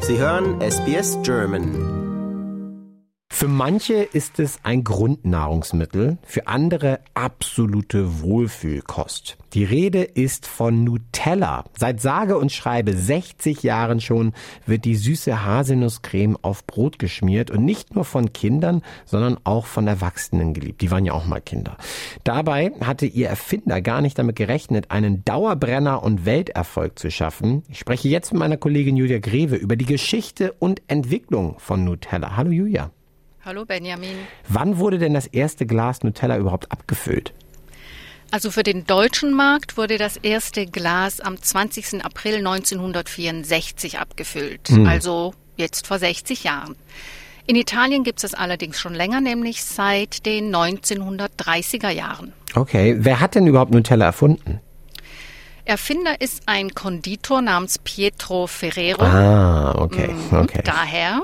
Sie hören SBS German. Für manche ist es ein Grundnahrungsmittel, für andere absolute Wohlfühlkost. Die Rede ist von Nutella. Seit sage und schreibe 60 Jahren schon wird die süße Haselnusscreme auf Brot geschmiert und nicht nur von Kindern, sondern auch von Erwachsenen geliebt. Die waren ja auch mal Kinder. Dabei hatte ihr Erfinder gar nicht damit gerechnet, einen Dauerbrenner und Welterfolg zu schaffen. Ich spreche jetzt mit meiner Kollegin Julia Greve über die Geschichte und Entwicklung von Nutella. Hallo Julia. Hallo Benjamin. Wann wurde denn das erste Glas Nutella überhaupt abgefüllt? Also für den deutschen Markt wurde das erste Glas am 20. April 1964 abgefüllt, also jetzt vor 60 Jahren. In Italien gibt es das allerdings schon länger, nämlich seit den 1930er Jahren. Okay, wer hat denn überhaupt Nutella erfunden? Erfinder ist ein Konditor namens Pietro Ferrero. Ah, okay. Daher.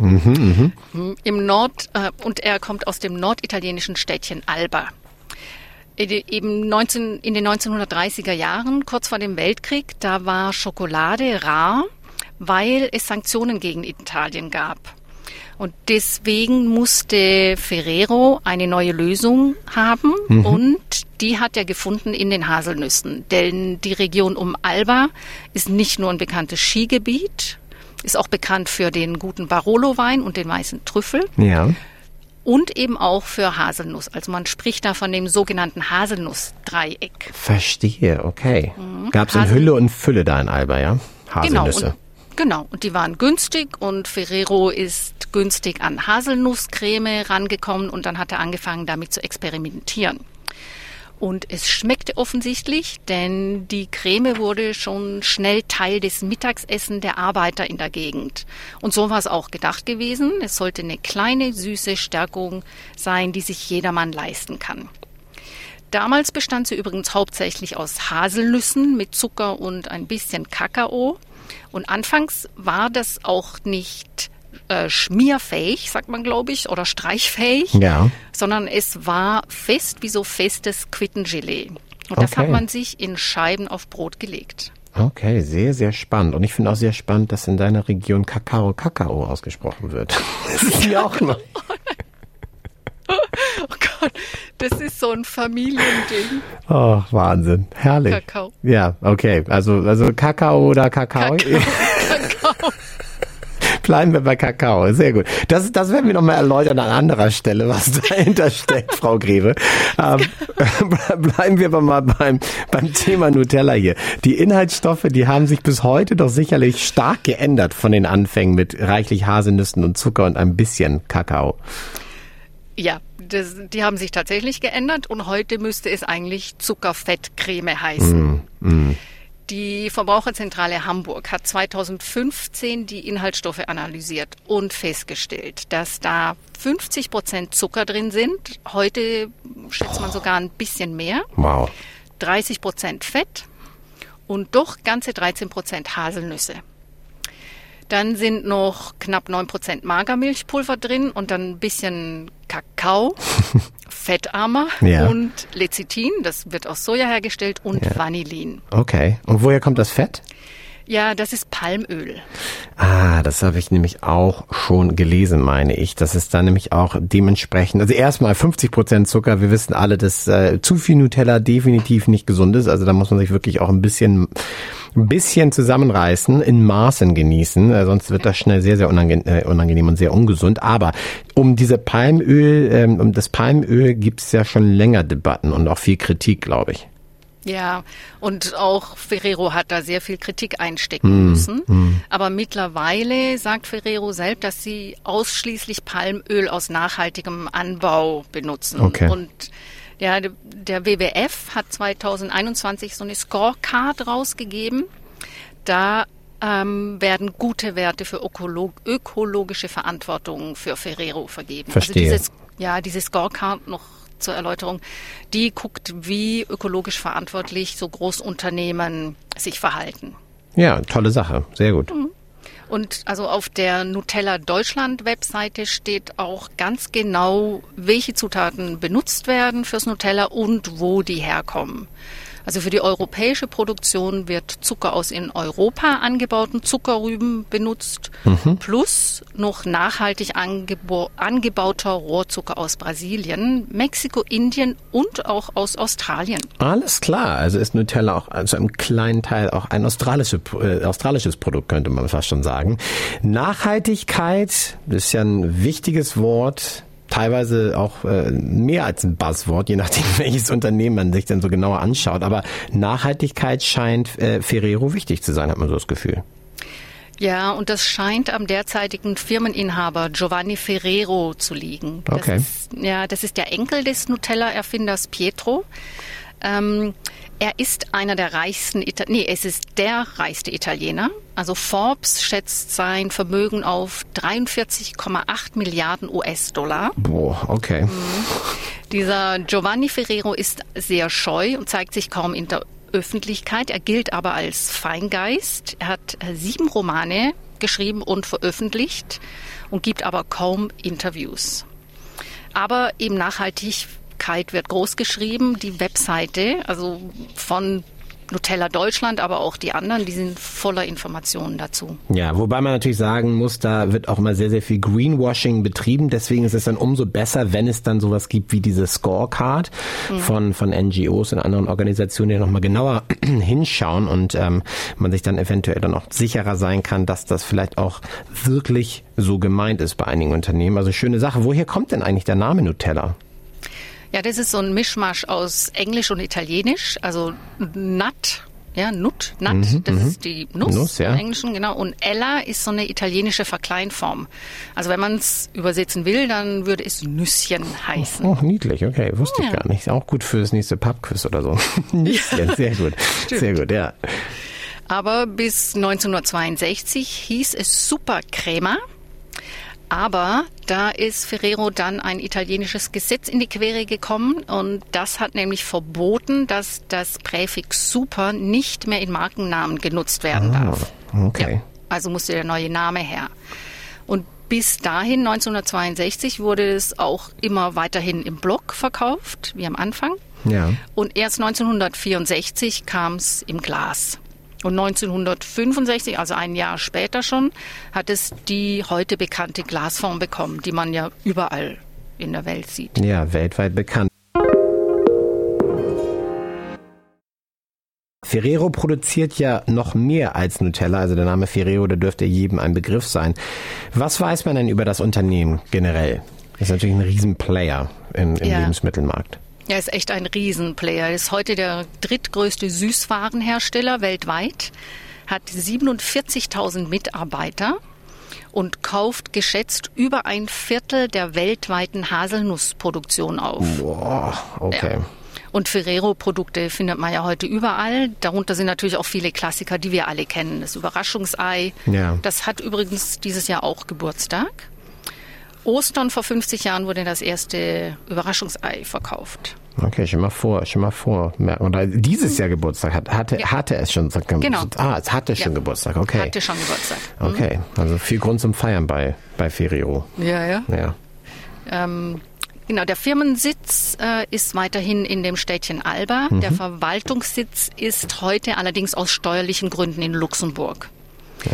Und er kommt aus dem norditalienischen Städtchen Alba. In den 1930er Jahren, kurz vor dem Weltkrieg, da war Schokolade rar, weil es Sanktionen gegen Italien gab. Und deswegen musste Ferrero eine neue Lösung haben und die hat er gefunden in den Haselnüssen. Denn die Region um Alba ist nicht nur ein bekanntes Skigebiet, ist auch bekannt für den guten Barolo-Wein und den weißen Trüffel. Ja. Und eben auch für Haselnuss. Also man spricht da von dem sogenannten Haselnuss-Dreieck. Verstehe, okay. Gab es in Hülle und Fülle da in Alba, ja? Haselnüsse. Genau, und die waren günstig und Ferrero ist günstig an Haselnusscreme rangekommen und dann hat er angefangen, damit zu experimentieren. Und es schmeckte offensichtlich, denn die Creme wurde schon schnell Teil des Mittagsessens der Arbeiter in der Gegend. Und so war es auch gedacht gewesen. Es sollte eine kleine, süße Stärkung sein, die sich jedermann leisten kann. Damals bestand sie übrigens hauptsächlich aus Haselnüssen mit Zucker und ein bisschen Kakao. Und anfangs war das auch nicht schmierfähig, sagt man, glaube ich, oder streichfähig, sondern es war fest wie so festes Quittengelee. Und das hat man sich in Scheiben auf Brot gelegt. Okay, sehr, sehr spannend. Und ich finde auch sehr spannend, dass in deiner Region Kakao ausgesprochen wird. Das ist mir auch neu. Oh Gott, das ist so ein Familiending. Oh, Wahnsinn. Herrlich. Kakao. Ja, okay. Also Kakao oder Kakao? Kakao. Bleiben wir bei Kakao. Sehr gut. Das werden wir nochmal erläutern an anderer Stelle, was dahinter steckt, Frau Greve. Bleiben wir aber mal beim Thema Nutella hier. Die Inhaltsstoffe, die haben sich bis heute doch sicherlich stark geändert von den Anfängen mit reichlich Haselnüssen und Zucker und ein bisschen Kakao. Ja, die haben sich tatsächlich geändert und heute müsste es eigentlich Zuckerfettcreme heißen. Die Verbraucherzentrale Hamburg hat 2015 die Inhaltsstoffe analysiert und festgestellt, dass da 50% Zucker drin sind. Heute schätzt man sogar ein bisschen mehr. Wow. 30% Fett und doch ganze 13% Haselnüsse. Dann sind noch knapp 9% Magermilchpulver drin und dann ein bisschen Kakao, fettarmer und Lecithin, das wird aus Soja hergestellt, und Vanillin. Okay. Und woher kommt das Fett? Ja, das ist Palmöl. Ah, das habe ich nämlich auch schon gelesen, meine ich. Das ist dann nämlich auch dementsprechend, also erstmal 50% Zucker. Wir wissen alle, dass zu viel Nutella definitiv nicht gesund ist. Also da muss man sich wirklich auch ein bisschen zusammenreißen, in Maßen genießen. Sonst wird das schnell sehr, sehr unangenehm und sehr ungesund. Aber um das Palmöl gibt es ja schon länger Debatten und auch viel Kritik, glaube ich. Ja, und auch Ferrero hat da sehr viel Kritik einstecken müssen. Aber mittlerweile sagt Ferrero selbst, dass sie ausschließlich Palmöl aus nachhaltigem Anbau benutzen. Okay. Und ja, der WWF hat 2021 so eine Scorecard rausgegeben. Da werden gute Werte für ökologische Verantwortung für Ferrero vergeben. Verstehe. Also diese Scorecard noch zur Erläuterung, die guckt, wie ökologisch verantwortlich so Großunternehmen sich verhalten. Ja, tolle Sache, sehr gut. Und also auf der Nutella Deutschland Webseite steht auch ganz genau, welche Zutaten benutzt werden fürs Nutella und wo die herkommen. Also für die europäische Produktion wird Zucker aus in Europa angebauten Zuckerrüben benutzt, plus noch nachhaltig angebauter Rohrzucker aus Brasilien, Mexiko, Indien und auch aus Australien. Alles klar, also ist Nutella auch zu einem kleinen Teil auch ein australisches Produkt, könnte man fast schon sagen. Nachhaltigkeit ist ja ein wichtiges Wort. Teilweise auch mehr als ein Buzzword, je nachdem, welches Unternehmen man sich denn so genauer anschaut. Aber Nachhaltigkeit scheint Ferrero wichtig zu sein, hat man so das Gefühl. Ja, und das scheint am derzeitigen Firmeninhaber Giovanni Ferrero zu liegen. Okay. Das ist der Enkel des Nutella-Erfinders Pietro. Er ist einer der reichsten, es ist der reichste Italiener. Also Forbes schätzt sein Vermögen auf 43,8 Milliarden US-Dollar. Boah, okay. Dieser Giovanni Ferrero ist sehr scheu und zeigt sich kaum in der Öffentlichkeit. Er gilt aber als Feingeist. Er hat 7 Romane geschrieben und veröffentlicht und gibt aber kaum Interviews. Aber eben Nachhaltigkeit wird groß geschrieben. Die Webseite, also von Nutella Deutschland, aber auch die anderen, die sind voller Informationen dazu. Ja, wobei man natürlich sagen muss, da wird auch immer sehr, sehr viel Greenwashing betrieben. Deswegen ist es dann umso besser, wenn es dann sowas gibt wie diese Scorecard von NGOs und anderen Organisationen, die nochmal genauer hinschauen und man sich dann eventuell dann auch sicherer sein kann, dass das vielleicht auch wirklich so gemeint ist bei einigen Unternehmen. Also schöne Sache. Woher kommt denn eigentlich der Name Nutella? Ja, das ist so ein Mischmasch aus Englisch und Italienisch, also Nut, das ist die Nuss im Englischen, genau. Und Ella ist so eine italienische Verkleinform. Also wenn man es übersetzen will, dann würde es Nüsschen heißen. Oh, niedlich, okay, wusste ich gar nicht. Auch gut für das nächste Pubquiz oder so. Nüsschen, sehr gut, sehr gut, ja. Aber bis 1962 hieß es Supercrema. Aber da ist Ferrero dann ein italienisches Gesetz in die Quere gekommen und das hat nämlich verboten, dass das Präfix Super nicht mehr in Markennamen genutzt werden darf. Okay. Ja, also musste der neue Name her. Und bis dahin, 1962, wurde es auch immer weiterhin im Block verkauft, wie am Anfang. Ja. Und erst 1964 kam es im Glas. Und 1965, also ein Jahr später schon, hat es die heute bekannte Glasform bekommen, die man ja überall in der Welt sieht. Ja, weltweit bekannt. Ferrero produziert ja noch mehr als Nutella, also der Name Ferrero, der dürfte jedem ein Begriff sein. Was weiß man denn über das Unternehmen generell? Das ist natürlich ein Riesenplayer im Lebensmittelmarkt. Ja, ist echt ein Riesenplayer. Er ist heute der drittgrößte Süßwarenhersteller weltweit, hat 47.000 Mitarbeiter und kauft geschätzt über ein Viertel der weltweiten Haselnussproduktion auf. Boah, okay. Ja. Und Ferrero-Produkte findet man ja heute überall. Darunter sind natürlich auch viele Klassiker, die wir alle kennen. Das Überraschungsei, das hat übrigens dieses Jahr auch Geburtstag. Ostern vor 50 Jahren wurde das erste Überraschungsei verkauft. Okay, schon mal vor. Oder dieses Jahr Geburtstag hatte es schon. Genau. Es hatte schon Geburtstag, okay. Hatte schon Geburtstag. Okay, also viel Grund zum Feiern bei Ferrero. Ja. Genau, der Firmensitz ist weiterhin in dem Städtchen Alba. Der Verwaltungssitz ist heute allerdings aus steuerlichen Gründen in Luxemburg. Ja.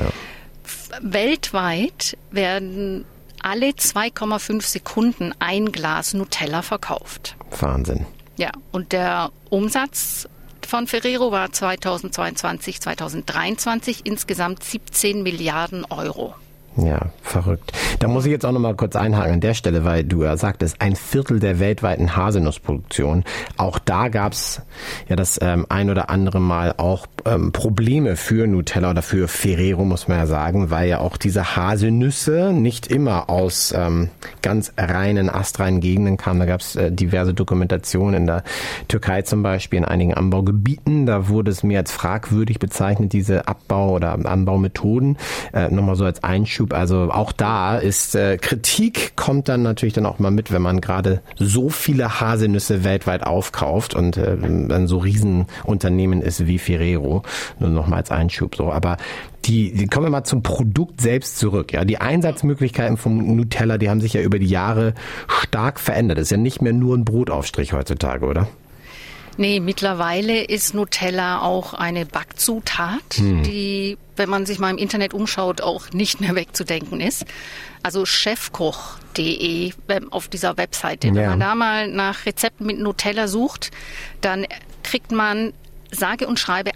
Weltweit werden alle 2,5 Sekunden ein Glas Nutella verkauft. Wahnsinn. Ja, und der Umsatz von Ferrero war 2022, 2023 insgesamt 17 Milliarden Euro. Ja, verrückt. Da muss ich jetzt auch noch mal kurz einhaken an der Stelle, weil du ja sagtest, ein Viertel der weltweiten Haselnussproduktion. Auch da gab's ja das ein oder andere Mal auch Probleme für Nutella oder für Ferrero, muss man ja sagen, weil ja auch diese Haselnüsse nicht immer aus ganz reinen, astreinen Gegenden kamen. Da gab's diverse Dokumentationen in der Türkei zum Beispiel, in einigen Anbaugebieten. Da wurde es mehr als fragwürdig bezeichnet, diese Abbau- oder Anbaumethoden. Nochmal so als Einschub. Also auch da ist Kritik, kommt dann natürlich dann auch mal mit, wenn man gerade so viele Haselnüsse weltweit aufkauft und dann so Riesenunternehmen ist wie Ferrero. Nur noch mal als Einschub so. Aber die kommen wir mal zum Produkt selbst zurück. Ja, die Einsatzmöglichkeiten vom Nutella, die haben sich ja über die Jahre stark verändert. Das ist ja nicht mehr nur ein Brotaufstrich heutzutage, oder? Nee, mittlerweile ist Nutella auch eine Backzutat, die, wenn man sich mal im Internet umschaut, auch nicht mehr wegzudenken ist. Also chefkoch.de auf dieser Webseite. Wenn man da mal nach Rezepten mit Nutella sucht, dann kriegt man sage und schreibe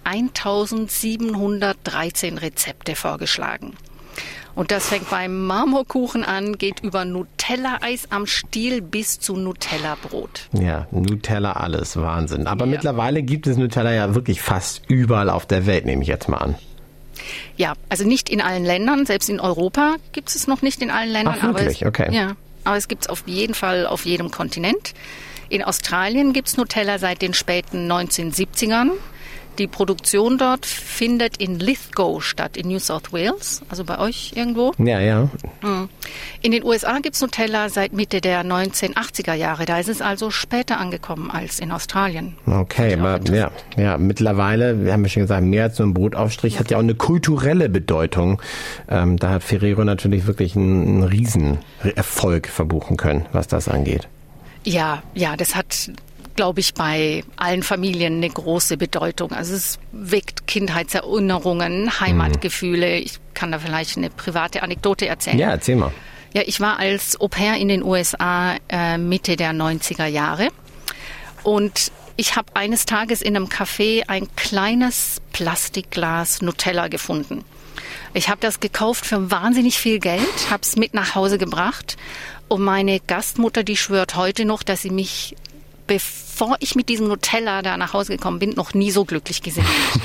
1713 Rezepte vorgeschlagen. Und das fängt beim Marmorkuchen an, geht über Nutella-Eis am Stiel bis zu Nutella-Brot. Ja, Nutella alles, Wahnsinn. Aber mittlerweile gibt es Nutella ja wirklich fast überall auf der Welt, nehme ich jetzt mal an. Ja, also nicht in allen Ländern, selbst in Europa gibt es noch nicht in allen Ländern. Ach, wirklich? Okay. Ja, aber es gibt es auf jeden Fall auf jedem Kontinent. In Australien gibt es Nutella seit den späten 1970ern. Die Produktion dort findet in Lithgow statt, in New South Wales, also bei euch irgendwo. Ja. In den USA gibt es Nutella seit Mitte der 1980er Jahre. Da ist es also später angekommen als in Australien. Okay, aber ja, mittlerweile, wir haben ja schon gesagt, mehr als nur ein Brotaufstrich, hat ja auch eine kulturelle Bedeutung. Da hat Ferrero natürlich wirklich einen Riesenerfolg verbuchen können, was das angeht. Ja, das hat, glaube ich, bei allen Familien eine große Bedeutung. Also es weckt Kindheitserinnerungen, Heimatgefühle. Ich kann da vielleicht eine private Anekdote erzählen. Ja, erzähl mal. Ja, ich war als Au-pair in den USA Mitte der 90er Jahre und ich habe eines Tages in einem Café ein kleines Plastikglas Nutella gefunden. Ich habe das gekauft für wahnsinnig viel Geld, habe es mit nach Hause gebracht und meine Gastmutter, die schwört heute noch, dass sie mich, bevor ich mit diesem Nutella da nach Hause gekommen bin, noch nie so glücklich gesehen hat.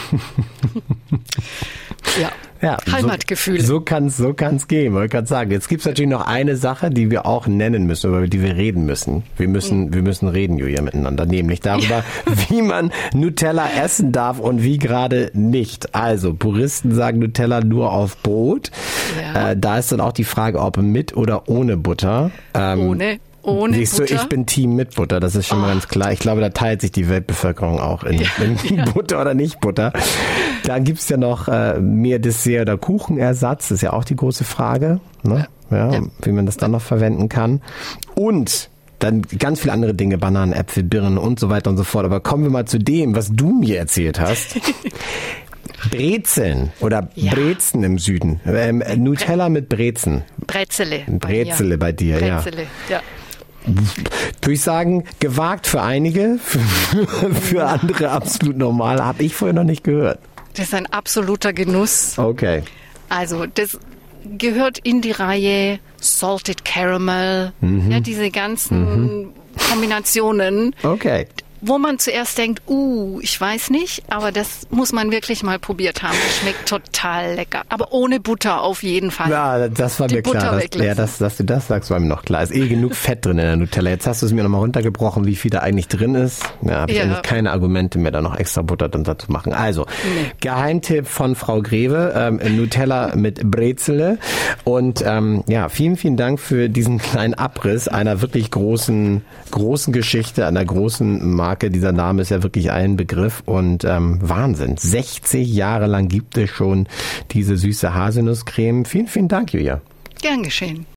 Ja, Heimatgefühle. So kann's gehen, wollte ich gerade sagen. Jetzt gibt's natürlich noch eine Sache, die wir auch nennen müssen, über die wir reden müssen. Wir müssen reden, Julia, miteinander, nämlich darüber, wie man Nutella essen darf und wie gerade nicht. Also, Puristen sagen Nutella nur auf Brot. Ja. Da ist dann auch die Frage, ob mit oder ohne Butter. Ohne Siehst Butter? Du, ich bin Team mit Butter, das ist schon mal ganz klar. Ich glaube, da teilt sich die Weltbevölkerung auch in Butter oder nicht Butter. Dann gibt's ja noch mehr Dessert- oder Kuchenersatz, das ist ja auch die große Frage, ne? Ja, wie man das dann noch verwenden kann. Und dann ganz viele andere Dinge, Bananen, Äpfel, Birnen und so weiter und so fort. Aber kommen wir mal zu dem, was du mir erzählt hast. Brezeln oder Brezen im Süden. Nutella mit Brezen. Brezele bei dir, Brezele, ja. Würde ich sagen, gewagt für einige, für andere absolut normal. Habe ich vorher noch nicht gehört. Das ist ein absoluter Genuss. Okay. Also das gehört in die Reihe Salted Caramel, ja, diese ganzen Kombinationen. Okay. Wo man zuerst denkt, ich weiß nicht, aber das muss man wirklich mal probiert haben. Das schmeckt total lecker. Aber ohne Butter auf jeden Fall. Ja, das war mir klar. Dass du das sagst, war mir noch klar. Ist genug Fett drin in der Nutella. Jetzt hast du es mir nochmal runtergebrochen, wie viel da eigentlich drin ist. Ja, habe ich eigentlich keine Argumente mehr, da noch extra Butter drin zu machen. Also, Geheimtipp von Frau Greve, Nutella mit Brezele. Und vielen, vielen Dank für diesen kleinen Abriss einer wirklich großen Geschichte, einer großen Marke. Dieser Name ist ja wirklich ein Begriff und Wahnsinn. 60 Jahre lang gibt es schon diese süße Haselnusscreme. Vielen, vielen Dank, Julia. Gern geschehen.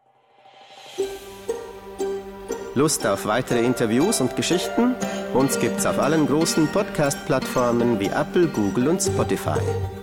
Lust auf weitere Interviews und Geschichten? Uns gibt's auf allen großen Podcast-Plattformen wie Apple, Google und Spotify.